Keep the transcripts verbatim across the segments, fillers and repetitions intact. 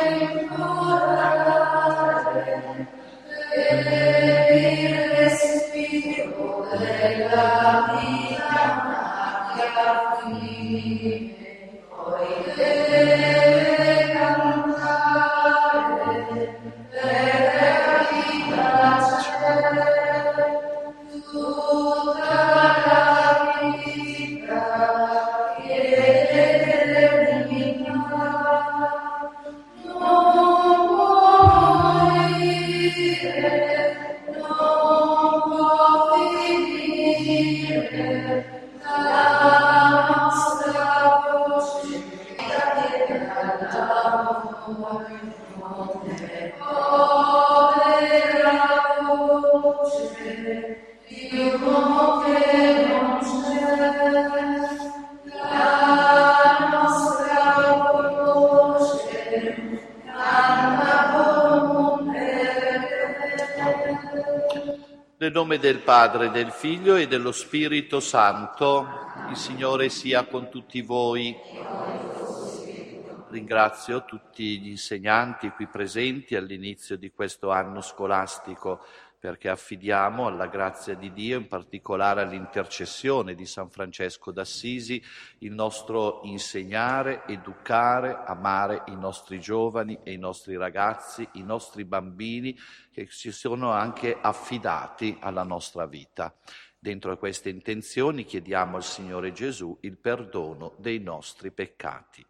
Nel nome del Padre, del Figlio e dello Spirito Santo, il Signore sia con tutti voi. Ringrazio tutti gli insegnanti qui presenti all'inizio di questo anno scolastico, perché affidiamo alla grazia di Dio, in particolare all'intercessione di San Francesco d'Assisi, il nostro insegnare, educare, amare i nostri giovani e i nostri ragazzi, i nostri bambini che si sono anche affidati alla nostra vita. Dentro queste intenzioni chiediamo al Signore Gesù il perdono dei nostri peccati.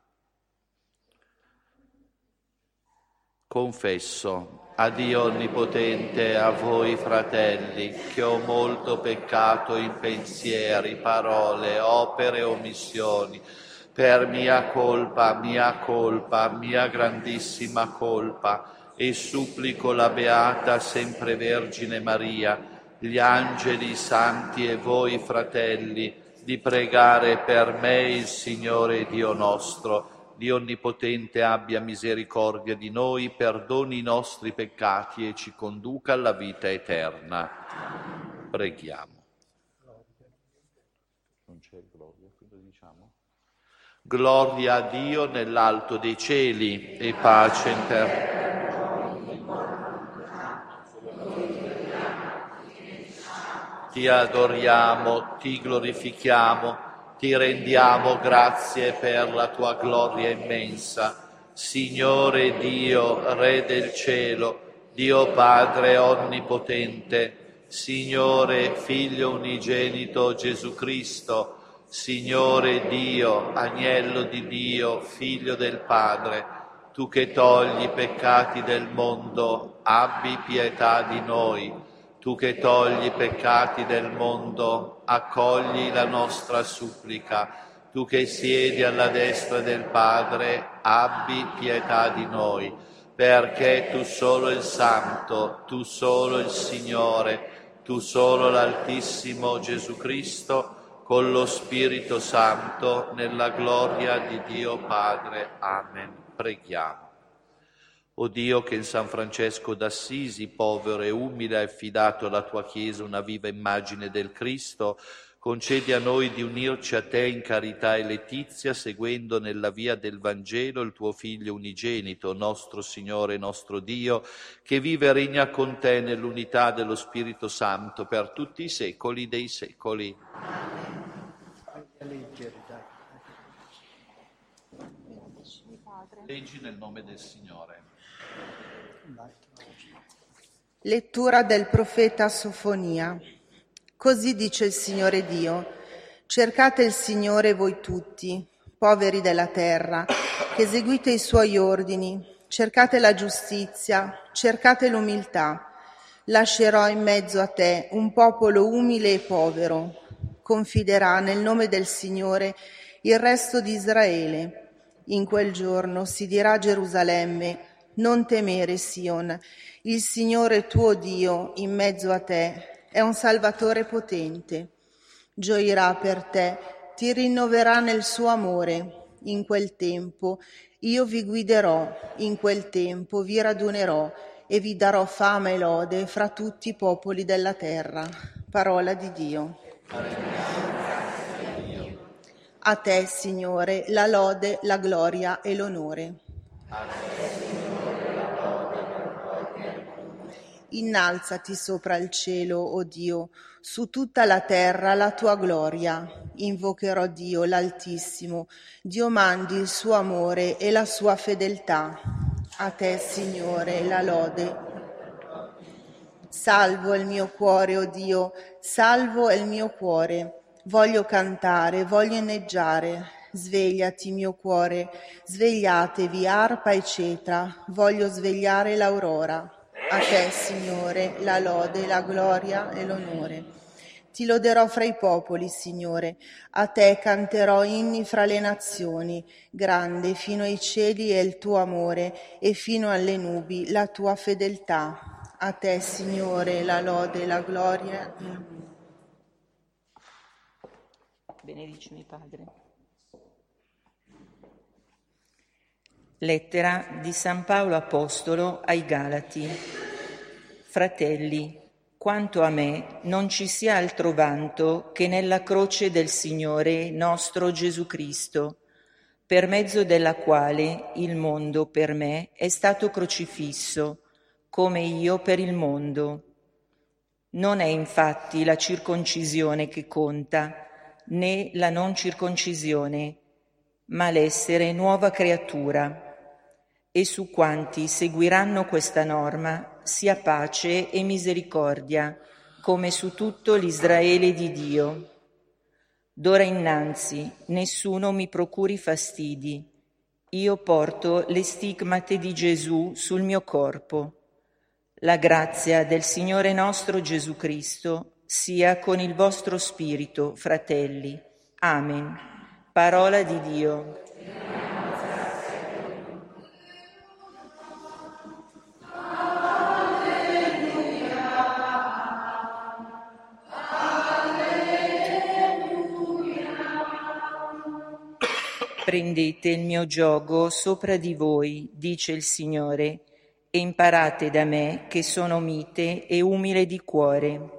Confesso a Dio Onnipotente, a voi fratelli, che ho molto peccato in pensieri, parole, opere e omissioni, per mia colpa, mia colpa, mia grandissima colpa, e supplico la Beata Sempre Vergine Maria, gli angeli, i santi e voi fratelli, di pregare per me il Signore Dio nostro. Dio Onnipotente abbia misericordia di noi, perdoni i nostri peccati e ci conduca alla vita eterna. Preghiamo. Non c'è gloria, quindi diciamo. Gloria a Dio nell'alto dei cieli e pace in terra. Ti adoriamo, ti glorifichiamo. Ti rendiamo grazie per la tua gloria immensa. Signore Dio, Re del cielo, Dio Padre onnipotente, Signore Figlio unigenito Gesù Cristo, Signore Dio, Agnello di Dio, Figlio del Padre, tu che togli i peccati del mondo, abbi pietà di noi. Tu che togli i peccati del mondo, accogli la nostra supplica. Tu che siedi alla destra del Padre, abbi pietà di noi, perché tu solo il Santo, tu solo il Signore, tu solo l'Altissimo Gesù Cristo, con lo Spirito Santo, nella gloria di Dio Padre. Amen. Preghiamo. O Dio, che in San Francesco d'Assisi, povero e umile, hai affidato alla tua Chiesa una viva immagine del Cristo, concedi a noi di unirci a te in carità e letizia, seguendo nella via del Vangelo il tuo Figlio unigenito, nostro Signore e nostro Dio, che vive e regna con te nell'unità dello Spirito Santo per tutti i secoli dei secoli. Leggi nel nome del Signore. Lettura del profeta Sofonia. Così dice il Signore Dio: cercate il Signore voi tutti, poveri della terra, che eseguite i suoi ordini, cercate la giustizia, cercate l'umiltà. Lascerò in mezzo a te un popolo umile e povero. Confiderà nel nome del Signore il resto di Israele. In quel giorno si dirà a Gerusalemme: non temere, Sion, il Signore tuo Dio in mezzo a te è un Salvatore potente. Gioirà per te, ti rinnoverà nel suo amore. In quel tempo io vi guiderò, in quel tempo vi radunerò e vi darò fama e lode fra tutti i popoli della terra. Parola di Dio. A te, Signore, la lode, la gloria e l'onore. A te, Signore. Innalzati sopra il cielo, o Dio, su tutta la terra la tua gloria. Invocherò Dio l'Altissimo, Dio mandi il suo amore e la sua fedeltà. A te, Signore, la lode. Salvo il mio cuore, o Dio, salvo il mio cuore. Voglio cantare, voglio inneggiare. Svegliati, mio cuore, svegliatevi, arpa e cetra, voglio svegliare l'aurora. A te, Signore, la lode, la gloria e l'onore. Ti loderò fra i popoli, Signore, a te canterò inni fra le nazioni. Grande fino ai cieli è il tuo amore e fino alle nubi la tua fedeltà. A te, Signore, la lode, la gloria e l'onore. Benedicimi, Padre. Lettera di San Paolo Apostolo ai Galati. Fratelli, quanto a me non ci sia altro vanto che nella croce del Signore nostro Gesù Cristo, per mezzo della quale il mondo per me è stato crocifisso, come io per il mondo. Non è infatti la circoncisione che conta, né la non circoncisione, ma l'essere nuova creatura. E su quanti seguiranno questa norma sia pace e misericordia, come su tutto l'Israele di Dio. D'ora innanzi nessuno mi procuri fastidi. Io porto le stigmate di Gesù sul mio corpo. La grazia del Signore nostro Gesù Cristo sia con il vostro spirito, fratelli. Amen. Parola di Dio. Prendete il mio giogo sopra di voi, dice il Signore, e imparate da me che sono mite e umile di cuore.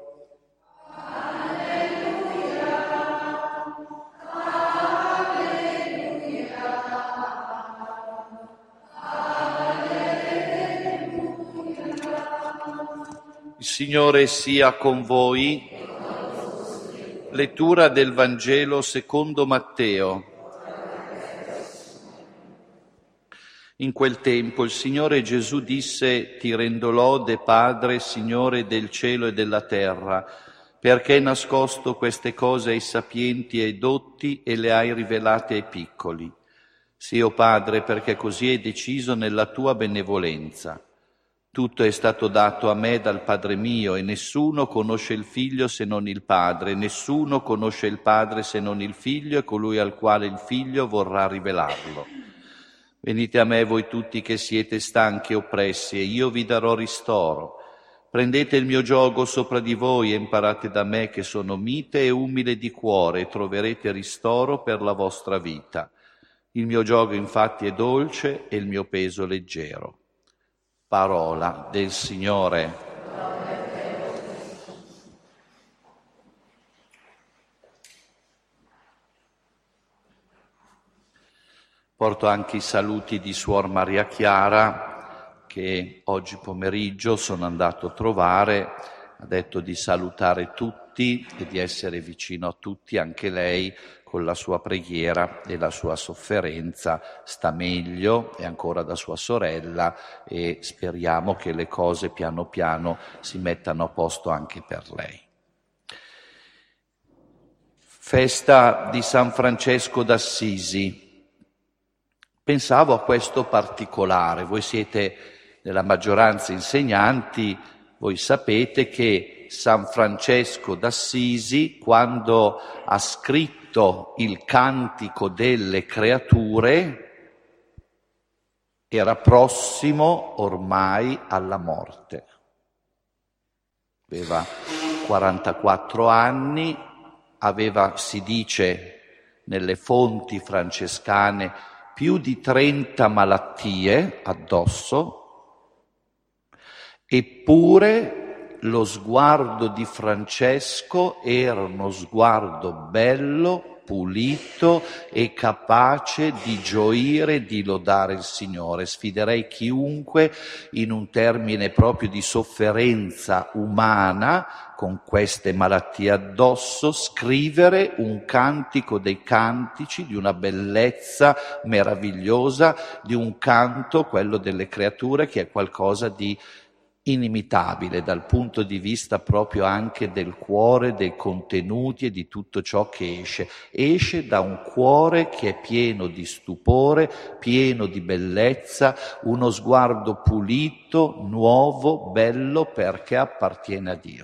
Il Signore sia con voi. Lettura del Vangelo secondo Matteo. In quel tempo il Signore Gesù disse: Ti rendo lode, Padre, Signore del cielo e della terra, perché hai nascosto queste cose ai sapienti e ai dotti e le hai rivelate ai piccoli. Sì, o Padre, perché così hai deciso nella tua benevolenza. Tutto è stato dato a me dal Padre mio e nessuno conosce il Figlio se non il Padre, nessuno conosce il Padre se non il Figlio e colui al quale il Figlio vorrà rivelarlo. Venite a me voi tutti che siete stanchi e oppressi e io vi darò ristoro. Prendete il mio giogo sopra di voi e imparate da me che sono mite e umile di cuore e troverete ristoro per la vostra vita. Il mio giogo infatti è dolce e il mio peso leggero. Parola del Signore. Porto anche i saluti di Suor Maria Chiara, che oggi pomeriggio sono andato a trovare, ha detto di salutare tutti e di essere vicino a tutti, anche lei con la sua preghiera e la sua sofferenza sta meglio, è ancora da sua sorella e speriamo che le cose piano piano si mettano a posto anche per lei. Festa di San Francesco d'Assisi. Pensavo a questo particolare, voi siete nella maggioranza insegnanti, voi sapete che San Francesco d'Assisi, quando ha scritto il Cantico delle Creature, era prossimo ormai alla morte. Aveva quarantaquattro anni, aveva, si dice nelle fonti francescane, più di trenta malattie addosso, eppure lo sguardo di Francesco era uno sguardo bello, pulito e capace di gioire e di lodare il Signore. Sfiderei chiunque in un termine proprio di sofferenza umana, con queste malattie addosso, scrivere un cantico dei cantici di una bellezza meravigliosa, di un canto, quello delle creature, che è qualcosa di inimitabile dal punto di vista proprio anche del cuore, dei contenuti e di tutto ciò che esce. Esce da un cuore che è pieno di stupore, pieno di bellezza, uno sguardo pulito, nuovo, bello, perché appartiene a Dio.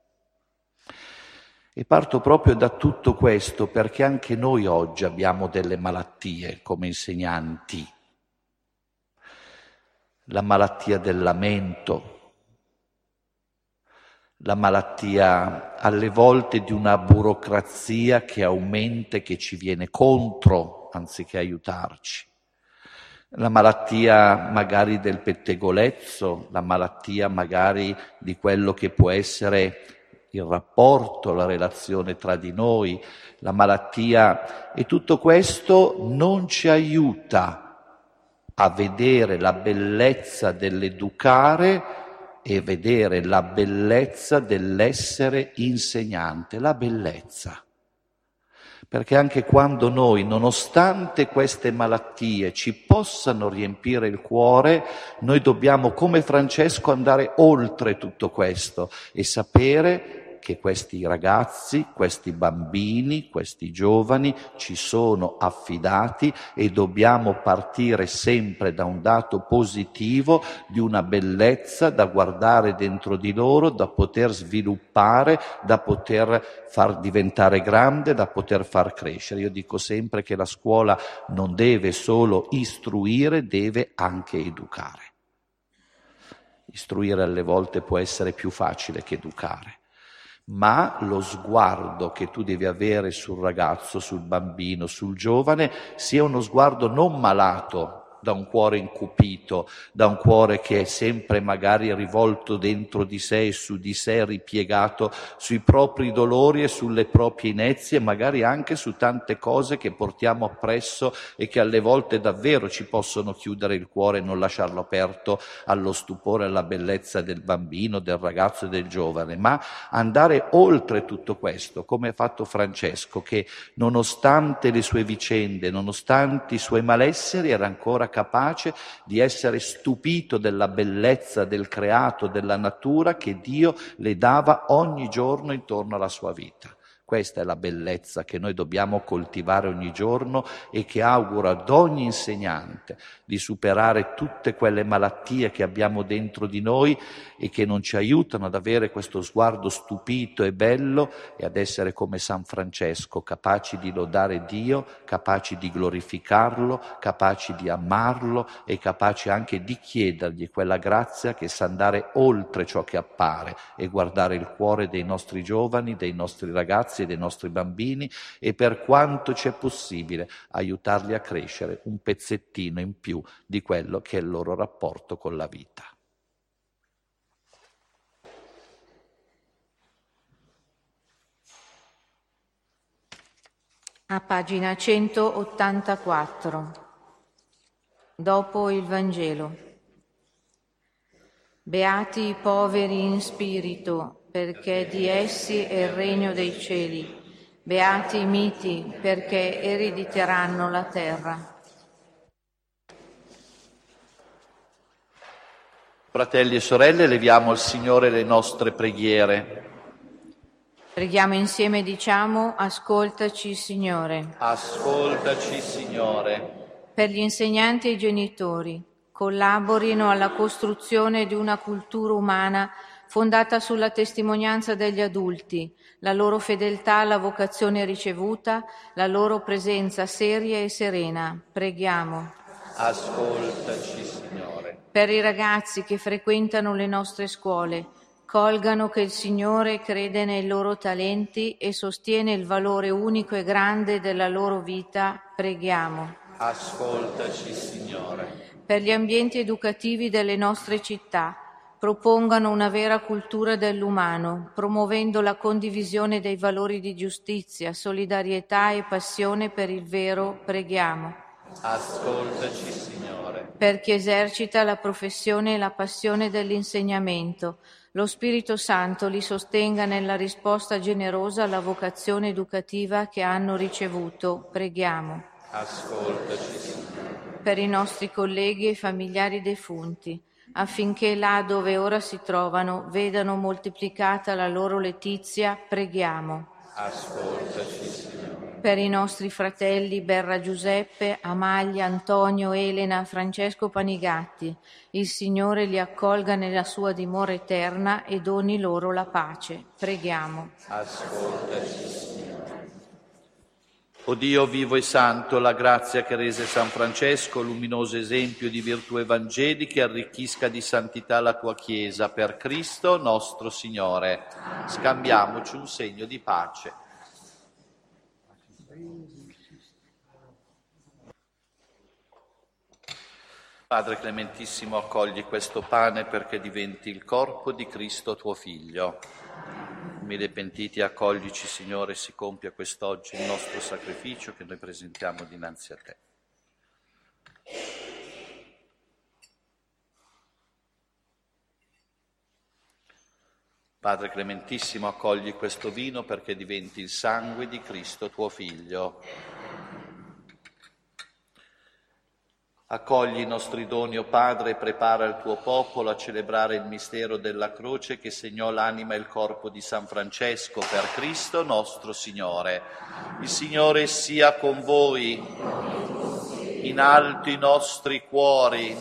E parto proprio da tutto questo perché anche noi oggi abbiamo delle malattie come insegnanti. La malattia del lamento, la malattia alle volte di una burocrazia che aumenta e che ci viene contro anziché aiutarci. La malattia magari del pettegolezzo, la malattia magari di quello che può essere il rapporto, la relazione tra di noi, la malattia, e tutto questo non ci aiuta a vedere la bellezza dell'educare e vedere la bellezza dell'essere insegnante, la bellezza. Perché anche quando noi, nonostante queste malattie, ci possano riempire il cuore, noi dobbiamo, come Francesco, andare oltre tutto questo e sapere che questi ragazzi, questi bambini, questi giovani ci sono affidati e dobbiamo partire sempre da un dato positivo, di una bellezza da guardare dentro di loro, da poter sviluppare, da poter far diventare grande, da poter far crescere. Io dico sempre che la scuola non deve solo istruire, deve anche educare. Istruire alle volte può essere più facile che educare. Ma lo sguardo che tu devi avere sul ragazzo, sul bambino, sul giovane, sia uno sguardo non malato, da un cuore incupito, da un cuore che è sempre magari rivolto dentro di sé e su di sé, ripiegato sui propri dolori e sulle proprie inezie, magari anche su tante cose che portiamo appresso e che alle volte davvero ci possono chiudere il cuore e non lasciarlo aperto allo stupore e alla bellezza del bambino, del ragazzo e del giovane, ma andare oltre tutto questo, come ha fatto Francesco, che nonostante le sue vicende, nonostante i suoi malesseri, era ancora capace di essere stupito della bellezza del creato, della natura che Dio le dava ogni giorno intorno alla sua vita. Questa è la bellezza che noi dobbiamo coltivare ogni giorno e che auguro ad ogni insegnante di superare tutte quelle malattie che abbiamo dentro di noi e che non ci aiutano ad avere questo sguardo stupito e bello e ad essere come San Francesco, capaci di lodare Dio, capaci di glorificarlo, capaci di amarlo e capaci anche di chiedergli quella grazia che sa andare oltre ciò che appare e guardare il cuore dei nostri giovani, dei nostri ragazzi, dei nostri bambini e per quanto c'è possibile aiutarli a crescere un pezzettino in più di quello che è il loro rapporto con la vita. A pagina centottantaquattro, dopo il Vangelo. Beati i poveri in spirito, perché di essi è il regno dei cieli. Beati i miti, perché erediteranno la terra. Fratelli e sorelle, leviamo al Signore le nostre preghiere. Preghiamo insieme e diciamo: ascoltaci, Signore. Ascoltaci, Signore. Per gli insegnanti e i genitori, collaborino alla costruzione di una cultura umana fondata sulla testimonianza degli adulti, la loro fedeltà alla vocazione ricevuta, la loro presenza seria e serena. Preghiamo. Ascoltaci, Signore. Per i ragazzi che frequentano le nostre scuole, colgano che il Signore crede nei loro talenti e sostiene il valore unico e grande della loro vita. Preghiamo. Ascoltaci, Signore. Per gli ambienti educativi delle nostre città, propongano una vera cultura dell'umano, promuovendo la condivisione dei valori di giustizia, solidarietà e passione per il vero, preghiamo. Ascoltaci, Signore. Per chi esercita la professione e la passione dell'insegnamento, lo Spirito Santo li sostenga nella risposta generosa alla vocazione educativa che hanno ricevuto, preghiamo. Ascoltaci, Signore. Per i nostri colleghi e familiari defunti, affinché là dove ora si trovano vedano moltiplicata la loro letizia, preghiamo. Ascoltaci, Signore. Per i nostri fratelli Berra Giuseppe, Amalia, Antonio, Elena, Francesco Panigatti, il Signore li accolga nella sua dimora eterna e doni loro la pace. Preghiamo. Ascoltaci, Signore. O Dio vivo e santo, la grazia che rese San Francesco, luminoso esempio di virtù evangeliche, arricchisca di santità la tua Chiesa, per Cristo nostro Signore. Scambiamoci un segno di pace. Padre Clementissimo, accogli questo pane perché diventi il corpo di Cristo tuo Figlio. Umili e pentiti, accoglici, Signore, si compia quest'oggi il nostro sacrificio che noi presentiamo dinanzi a te. Padre Clementissimo, accogli questo vino perché diventi il sangue di Cristo tuo Figlio. Accogli i nostri doni, o Padre, e prepara il tuo popolo a celebrare il mistero della croce che segnò l'anima e il corpo di San Francesco, per Cristo nostro Signore. Il Signore sia con voi, in alto i nostri cuori.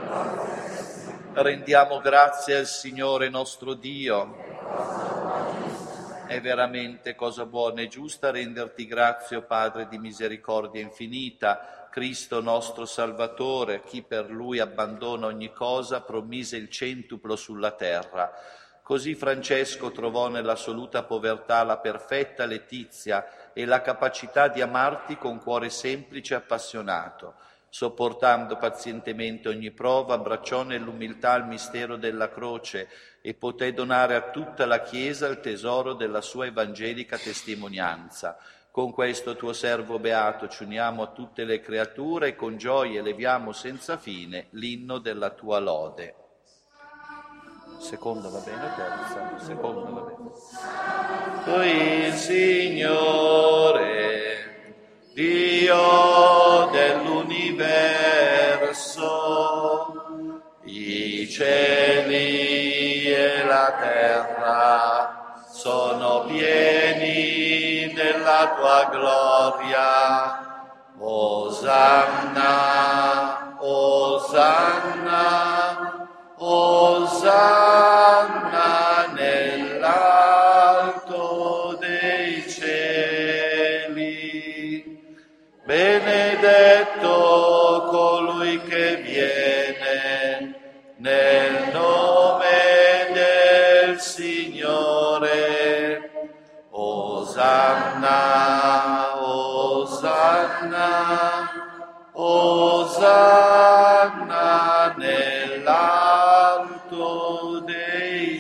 Rendiamo grazie al Signore nostro Dio. È veramente cosa buona e giusta renderti grazie, o Padre di misericordia infinita, Cristo nostro Salvatore, chi per Lui abbandona ogni cosa, promise il centuplo sulla terra. Così Francesco trovò nell'assoluta povertà la perfetta letizia e la capacità di amarti con cuore semplice e appassionato. Sopportando pazientemente ogni prova, abbracciò nell'umiltà il mistero della croce e poté donare a tutta la Chiesa il tesoro della sua evangelica testimonianza. Con questo tuo servo beato ci uniamo a tutte le creature e con gioia eleviamo senza fine l'inno della tua lode. Seconda va bene, terza? Seconda va bene. Tu il Signore, Dio dell'universo, i cieli e la terra sono pieni della tua gloria. Osanna, Osanna, Osanna nell'alto dei cieli. Benedetto colui che viene nel nome del Signore. Osanna, Osanna, Osanna nell'alto dei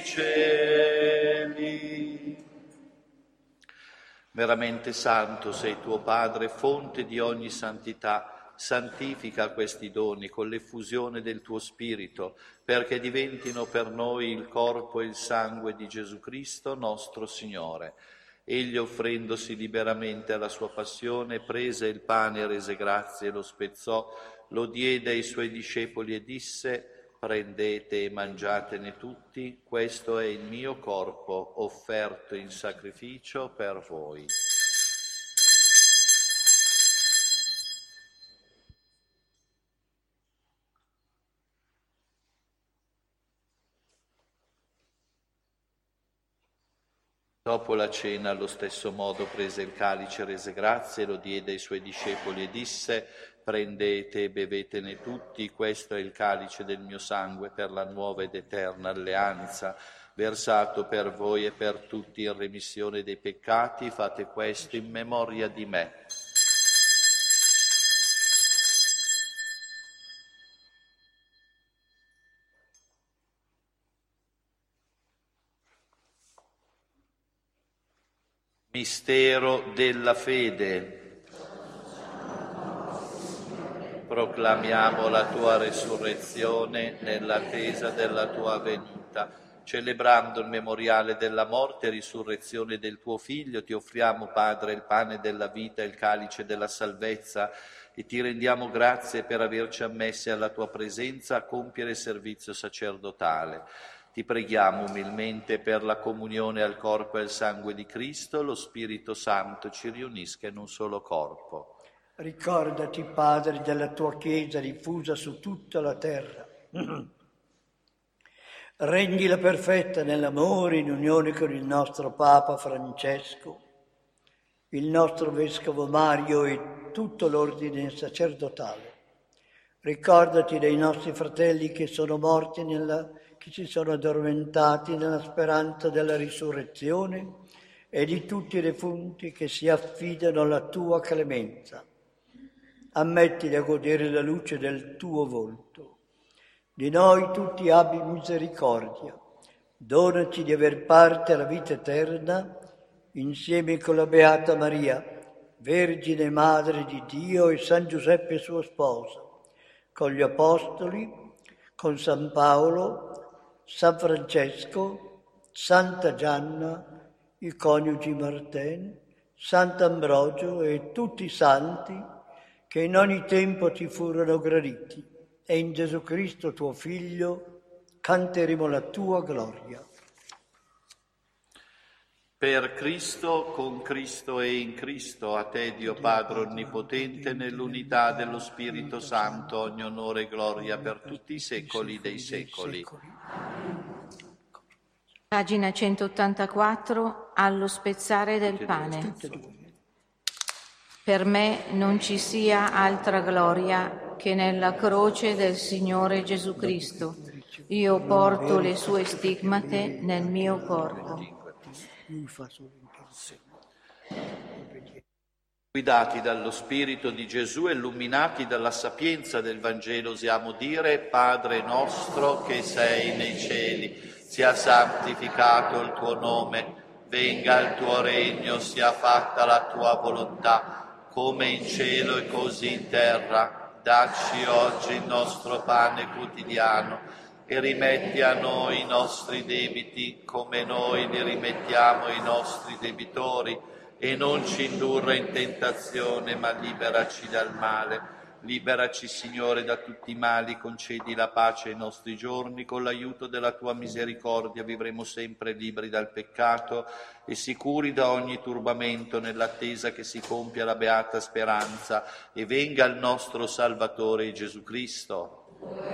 cieli. Veramente santo sei tuo Padre, fonte di ogni santità. Santifica questi doni con l'effusione del tuo Spirito, perché diventino per noi il corpo e il sangue di Gesù Cristo, nostro Signore. Egli, offrendosi liberamente alla sua passione, prese il pane e rese grazie, lo spezzò, lo diede ai suoi discepoli e disse: prendete e mangiatene tutti, questo è il mio corpo offerto in sacrificio per voi. Dopo la cena, allo stesso modo, prese il calice, rese grazie, lo diede ai suoi discepoli e disse: prendete e bevetene tutti, questo è il calice del mio sangue per la nuova ed eterna alleanza, versato per voi e per tutti in remissione dei peccati. Fate questo in memoria di me. Mistero della fede. Proclamiamo la tua resurrezione nell'attesa della tua venuta. Celebrando il memoriale della morte e risurrezione del tuo Figlio, ti offriamo, Padre, il pane della vita e il calice della salvezza e ti rendiamo grazie per averci ammessi alla tua presenza a compiere il servizio sacerdotale. Ti preghiamo umilmente per la comunione al corpo e al sangue di Cristo, lo Spirito Santo ci riunisca in un solo corpo. Ricordati, Padre, della tua Chiesa diffusa su tutta la terra. Rendila perfetta nell'amore, in unione con il nostro Papa Francesco, il nostro Vescovo Mario e tutto l'ordine sacerdotale. Ricordati dei nostri fratelli che sono morti, nella, che si sono addormentati nella speranza della risurrezione e di tutti i defunti che si affidano alla tua clemenza. Ammettili a godere la luce del tuo volto. Di noi tutti abbi misericordia. Donaci di aver parte alla vita eterna insieme con la Beata Maria, Vergine Madre di Dio, e San Giuseppe suo sposo, con gli Apostoli, con San Paolo, San Francesco, Santa Gianna, i coniugi Martin, Sant'Ambrogio e tutti i santi che in ogni tempo ti furono graditi, e in Gesù Cristo tuo Figlio canteremo la tua gloria. Per Cristo, con Cristo e in Cristo, a te Dio Padre Onnipotente, nell'unità dello Spirito Santo, ogni onore e gloria per tutti i secoli dei secoli. Pagina centottantaquattro, allo spezzare del pane. Per me non ci sia altra gloria che nella croce del Signore Gesù Cristo. Io porto le sue stigmate nel mio corpo. Guidati dallo Spirito di Gesù e illuminati dalla sapienza del Vangelo, osiamo dire: Padre nostro che sei nei cieli, sia santificato il tuo nome, venga il tuo regno, sia fatta la tua volontà, come in cielo e così in terra. Dacci oggi il nostro pane quotidiano e rimetti a noi i nostri debiti come noi li rimettiamo ai nostri debitori, e non ci indurre in tentazione, ma liberaci dal male. Liberaci, Signore, da tutti i mali, concedi la pace ai nostri giorni, con l'aiuto della tua misericordia vivremo sempre liberi dal peccato e sicuri da ogni turbamento, nell'attesa che si compia la beata speranza e venga il nostro Salvatore Gesù Cristo.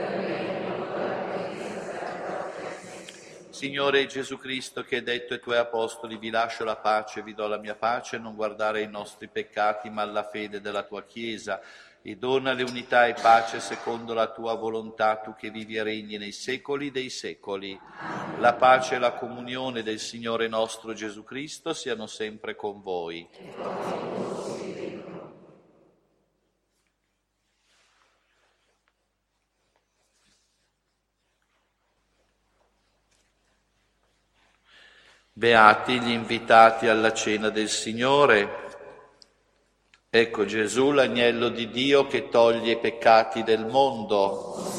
Signore Gesù Cristo, che hai detto ai tuoi apostoli: vi lascio la pace, vi do la mia pace, non guardare ai nostri peccati ma alla fede della tua Chiesa, e donale unità e pace secondo la tua volontà, tu che vivi e regni nei secoli dei secoli. La pace e la comunione del Signore nostro Gesù Cristo siano sempre con voi. Beati gli invitati alla cena del Signore. Ecco Gesù, l'agnello di Dio che toglie i peccati del mondo.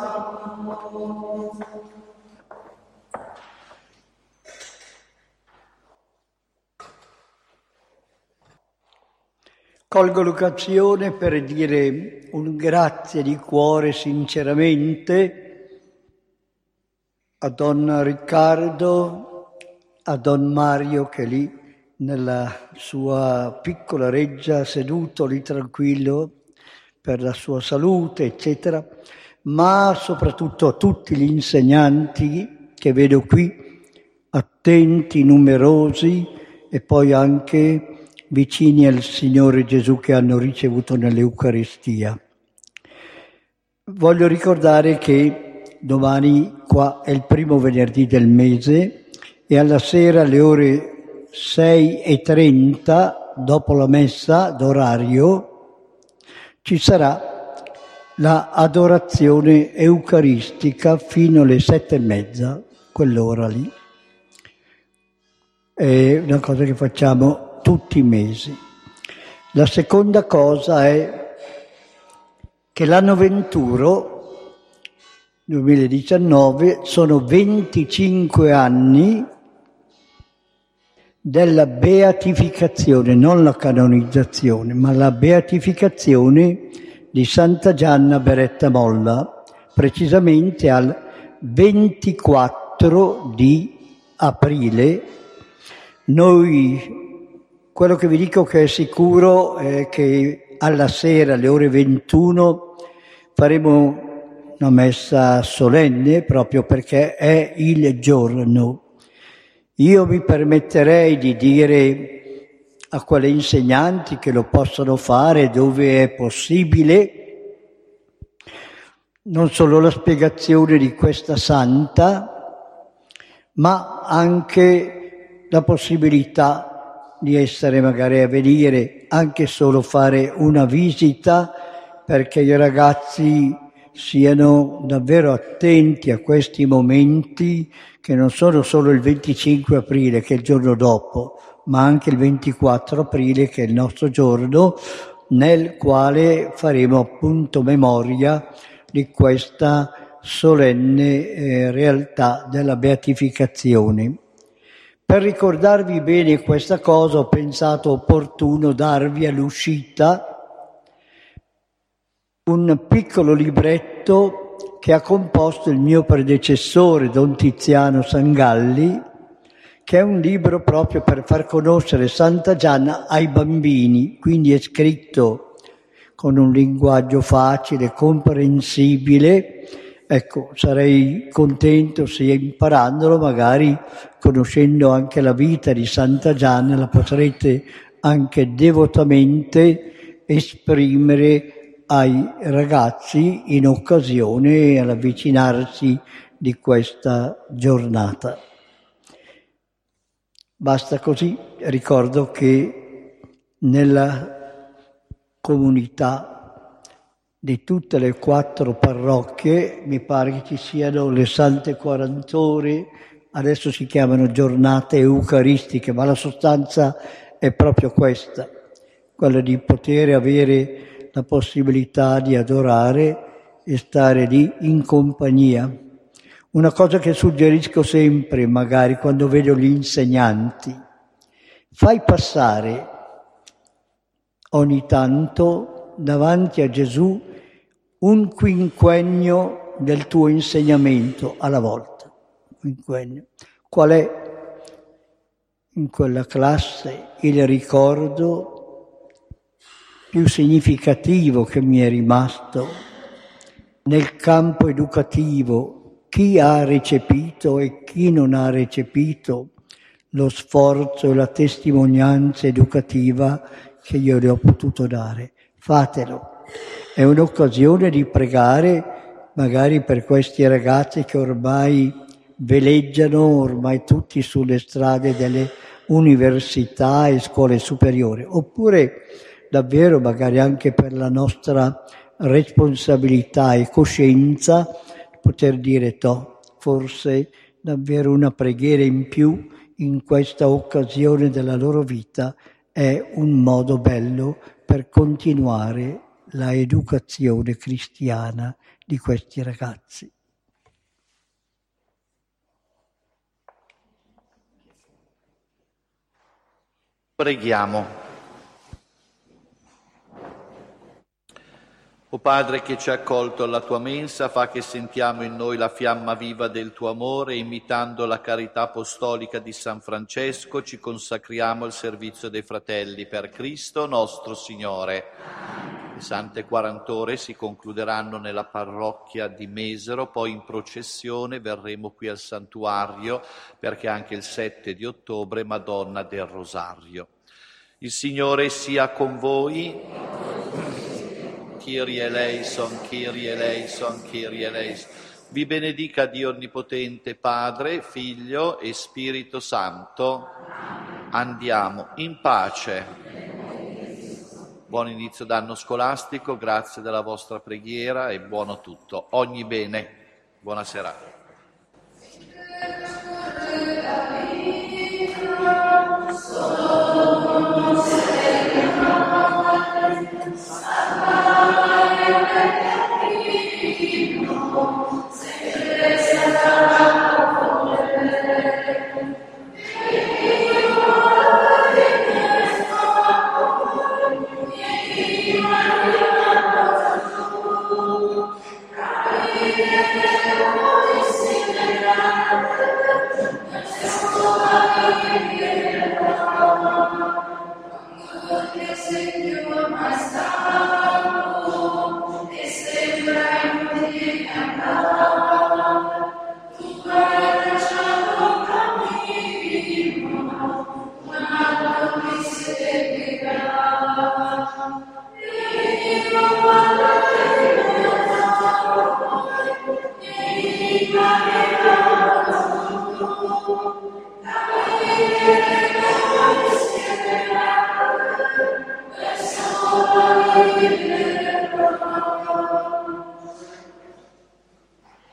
Colgo l'occasione per dire un grazie di cuore sinceramente a Don Riccardo, a Don Mario che è lì nella sua piccola reggia, seduto lì tranquillo per la sua salute, eccetera, ma soprattutto a tutti gli insegnanti che vedo qui, attenti, numerosi e poi anche vicini al Signore Gesù che hanno ricevuto nell'Eucaristia. Voglio ricordare che domani qua è il primo venerdì del mese e alla sera alle ore sei e trenta, dopo la messa d'orario, ci sarà la adorazione eucaristica fino alle sette e mezza, quell'ora lì. È una cosa che facciamo tutti i mesi. La seconda cosa è che l'anno venturo, duemiladiciannove, sono venticinque anni della beatificazione, non la canonizzazione, ma la beatificazione di Santa Gianna Beretta Molla, precisamente al ventiquattro di aprile. Noi Quello che vi dico che è sicuro è che alla sera, alle ore ventuno, faremo una messa solenne proprio perché è il giorno. Io mi permetterei di dire a quelle insegnanti che lo possono fare dove è possibile, non solo la spiegazione di questa santa, ma anche la possibilità di essere magari a venire, anche solo fare una visita, perché i ragazzi siano davvero attenti a questi momenti che non sono solo il venticinque aprile, che è il giorno dopo, ma anche il ventiquattro aprile, che è il nostro giorno, nel quale faremo appunto memoria di questa solenne eh, realtà della beatificazione. Per ricordarvi bene questa cosa ho pensato opportuno darvi all'uscita un piccolo libretto che ha composto il mio predecessore, Don Tiziano Sangalli, che è un libro proprio per far conoscere Santa Gianna ai bambini, quindi è scritto con un linguaggio facile, comprensibile. Ecco, sarei contento se imparandolo, magari conoscendo anche la vita di Santa Gianna, la potrete anche devotamente esprimere ai ragazzi in occasione all'avvicinarsi di questa giornata. Basta così. Ricordo che nella comunità di tutte le quattro parrocchie, mi pare che ci siano le Sante quarant'ore, adesso si chiamano giornate eucaristiche, ma la sostanza è proprio questa, quella di poter avere la possibilità di adorare e stare lì in compagnia. Una cosa che suggerisco sempre, magari quando vedo gli insegnanti, fai passare ogni tanto davanti a Gesù un quinquennio del tuo insegnamento alla volta. Quinquennio. Qual è in quella classe il ricordo più significativo che mi è rimasto nel campo educativo? Chi ha recepito e chi non ha recepito lo sforzo e la testimonianza educativa che io le ho potuto dare? Fatelo. È un'occasione di pregare magari per questi ragazzi che ormai veleggiano, ormai tutti sulle strade delle università e scuole superiori, oppure davvero magari anche per la nostra responsabilità e coscienza poter dire to, forse davvero una preghiera in più in questa occasione della loro vita è un modo bello per continuare la educazione cristiana di questi ragazzi. Preghiamo. O Padre che ci ha accolto alla tua mensa, fa che sentiamo in noi la fiamma viva del tuo amore e, imitando la carità apostolica di San Francesco, ci consacriamo al servizio dei fratelli per Cristo nostro Signore. Le sante quarant'ore si concluderanno nella parrocchia di Mesero, poi in processione verremo qui al santuario, perché anche il sette di ottobre Madonna del Rosario. Il Signore sia con voi. Kyrie eleison, Kyrie eleison, Kyrie eleison. Vi benedica Dio Onnipotente, Padre, Figlio e Spirito Santo. Andiamo in pace. Buon inizio d'anno scolastico, grazie della vostra preghiera e buono tutto. Ogni bene. Buona serata. Amen.